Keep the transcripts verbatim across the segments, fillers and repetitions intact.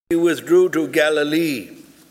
He withdrew to Galilee.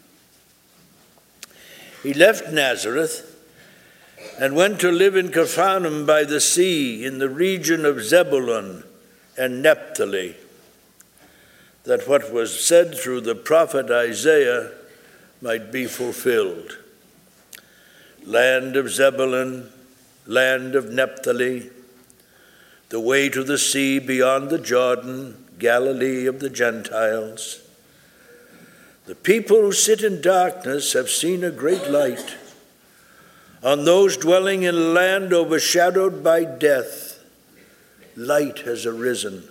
He left Nazareth and went to live in Capernaum by the sea in the region of Zebulun and Naphtali, that what was said through the prophet Isaiah might be fulfilled. Land of Zebulun, land of Naphtali, the way to the sea beyond the Jordan, Galilee of the Gentiles. The people who sit in darkness have seen a great light. On those dwelling in a land overshadowed by death, light has arisen.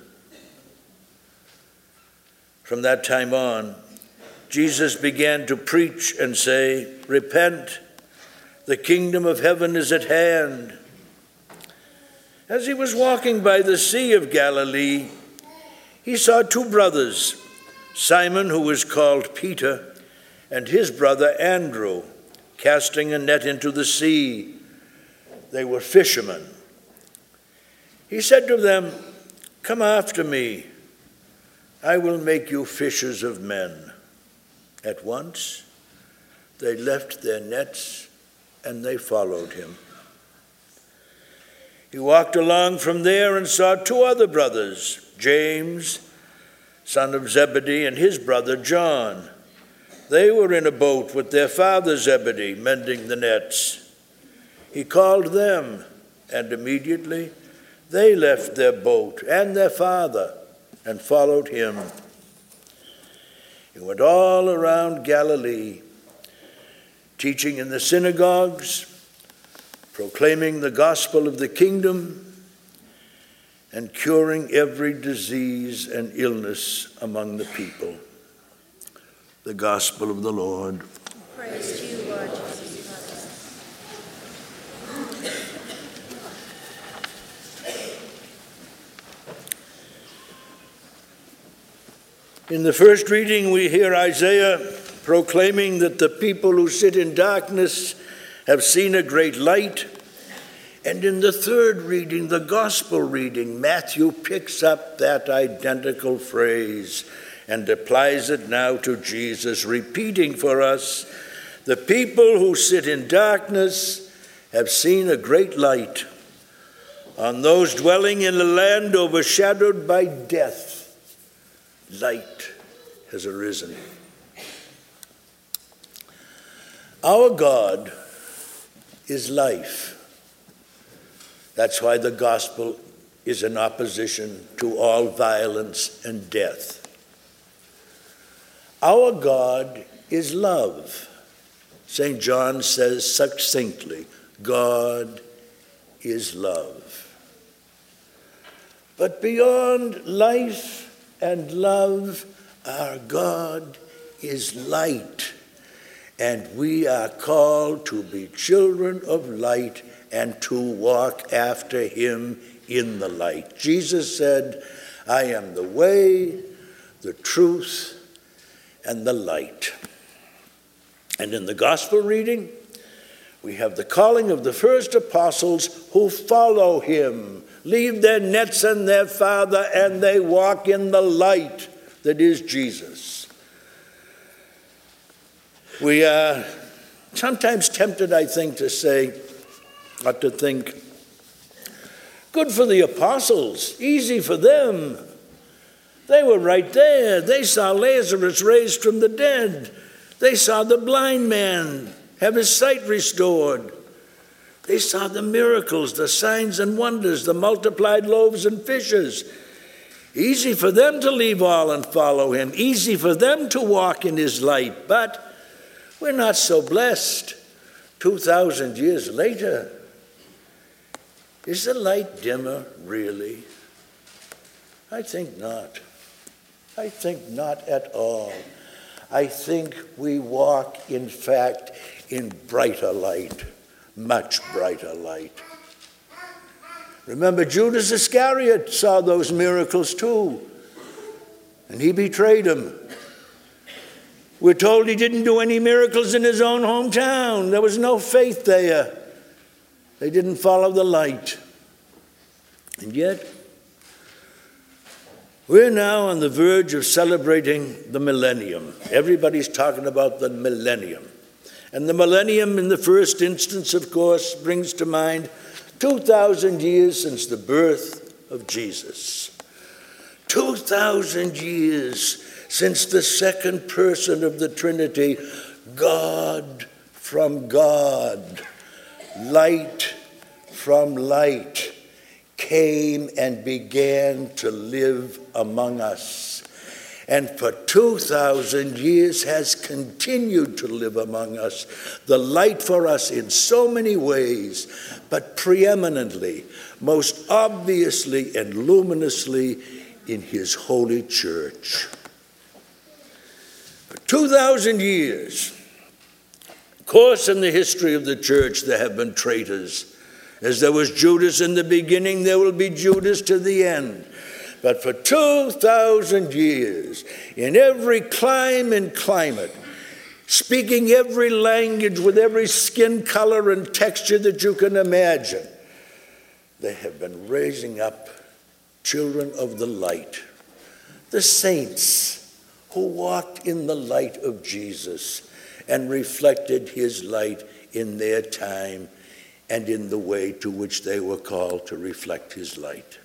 From that time on, Jesus began to preach and say, "Repent, the kingdom of heaven is at hand." As he was walking by the Sea of Galilee, he saw two brothers, Simon, who was called Peter, and his brother Andrew, casting a net into the sea. They were fishermen. He said to them, "Come after me. I will make you fishers of men." At once, they left their nets and they followed him. He walked along from there and saw two other brothers, James, son of Zebedee, and his brother John. They were in a boat with their father Zebedee, mending the nets. He called them, and immediately they left their boat and their father and followed him. He went all around Galilee, teaching in the synagogues, proclaiming the gospel of the kingdom, and curing every disease and illness among the people. The gospel of the Lord. Praise to you, Lord Jesus Christ. In the first reading, we hear Isaiah proclaiming that the people who sit in darkness have seen a great light. And in the third reading, the gospel reading, Matthew picks up that identical phrase and applies it now to Jesus, repeating for us, "The people who sit in darkness have seen a great light. On those dwelling in a land overshadowed by death, light has arisen." Our God is life. That's why the gospel is in opposition to all violence and death. Our God is love. Saint John says succinctly, God is love. But beyond life and love, our God is light, and we are called to be children of light and to walk after him in the light. Jesus said, "I am the way, the truth, and the light." And in the gospel reading, we have the calling of the first apostles who follow him, leave their nets and their father, and they walk in the light that is Jesus. We are sometimes tempted, I think, to say, or to think, good for the apostles, easy for them. They were right there. They saw Lazarus raised from the dead. They saw the blind man have his sight restored. They saw the miracles, the signs and wonders, the multiplied loaves and fishes. Easy for them to leave all and follow him. Easy for them to walk in his light. But we're not so blessed. Two thousand years later, is the light dimmer, really? I think not. I think not at all. I think we walk, in fact, in brighter light, much brighter light. Remember, Judas Iscariot saw those miracles too, and he betrayed him. We're told he didn't do any miracles in his own hometown. There was no faith there. They didn't follow the light. And yet, We're now on the verge of celebrating the millennium. Everybody's talking about the millennium. And the millennium, in the first instance, of course, brings to mind two thousand years since the birth of Jesus. two thousand years since the second person of the Trinity, God from God, light from light, came and began to live among us. And for two thousand years has continued to live among us, the light for us in so many ways, but preeminently, most obviously and luminously in his holy church. For two thousand years, of course, in the history of the church, there have been traitors. As there was Judas in the beginning, there will be Judas to the end. But for two thousand years, in every clime and climate, speaking every language with every skin color and texture that you can imagine, they have been raising up children of the light, the saints who walked in the light of Jesus and reflected his light in their time and in the way to which they were called to reflect his light.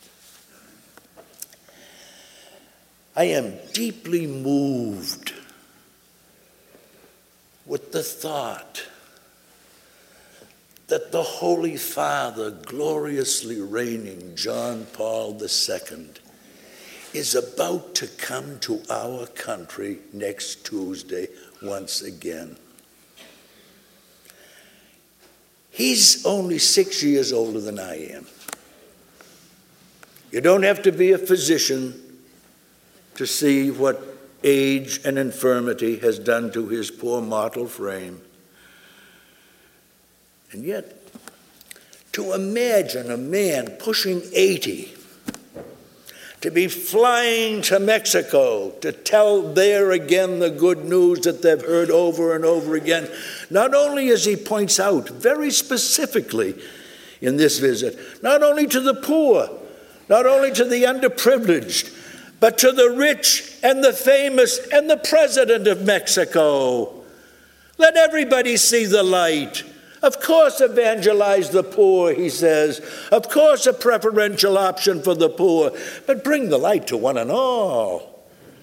I am deeply moved with the thought that the Holy Father, gloriously reigning John Paul the Second, is about to come to our country next Tuesday once again. He's only six years older than I am. You don't have to be a physician to see what age and infirmity has done to his poor mortal frame. And yet, to imagine a man pushing eighty, to be flying to Mexico to tell there again the good news that they've heard over and over again, not only as he points out very specifically in this visit, not only to the poor, not only to the underprivileged, but to the rich and the famous and the president of Mexico. Let everybody see the light. Of course, evangelize the poor, he says. Of course, a preferential option for the poor, but bring the light to one and all.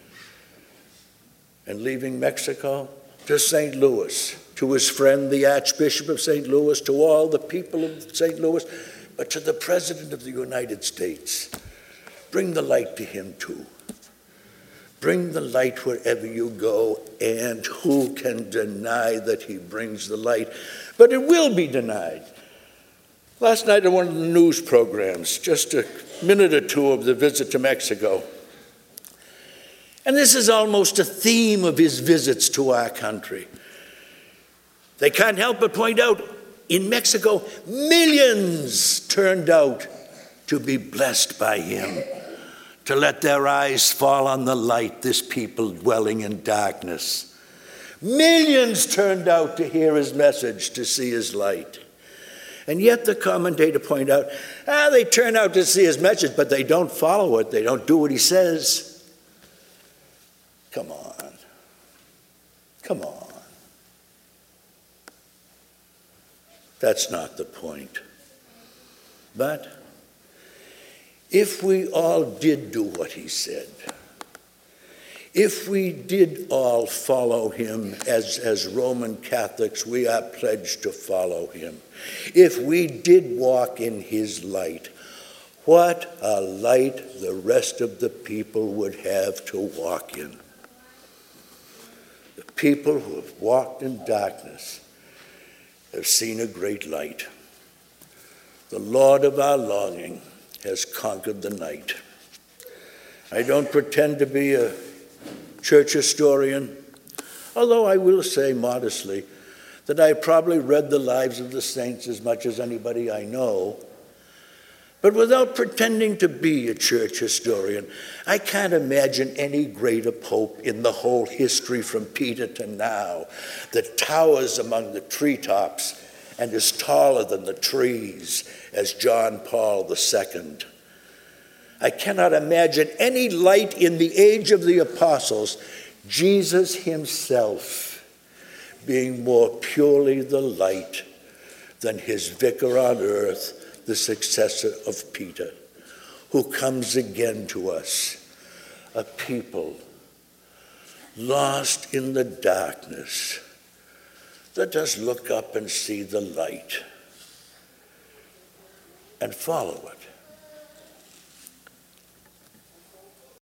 And leaving Mexico to Saint Louis, to his friend, the Archbishop of Saint Louis, to all the people of Saint Louis, but to the President of the United States. Bring the light to him too. Bring the light wherever you go, and who can deny that he brings the light? But it will be denied. Last night on one of the news programs, just a minute or two of the visit to Mexico, and this is almost a theme of his visits to our country. They can't help but point out, in Mexico, millions turned out to be blessed by him, to let their eyes fall on the light, this people dwelling in darkness. Millions turned out to hear his message, to see his light. And yet the commentator pointed out, ah, they turn out to see his message, but they don't follow it. They don't do what he says. Come on. Come on. That's not the point. But if we all did do what he said, if we did all follow him as, as Roman Catholics, we are pledged to follow him. If we did walk in his light, what a light the rest of the people would have to walk in. The people who have walked in darkness have seen a great light. The Lord of our longing has conquered the night. I don't pretend to be a church historian, although I will say modestly that I probably read the lives of the saints as much as anybody I know. But without pretending to be a church historian, I can't imagine any greater pope in the whole history from Peter to now, that towers among the treetops and is taller than the trees as John Paul the Second. I cannot imagine any light in the age of the apostles, Jesus himself being more purely the light than his vicar on earth, the successor of Peter, who comes again to us, a people lost in the darkness that does look up and see the light and follow it.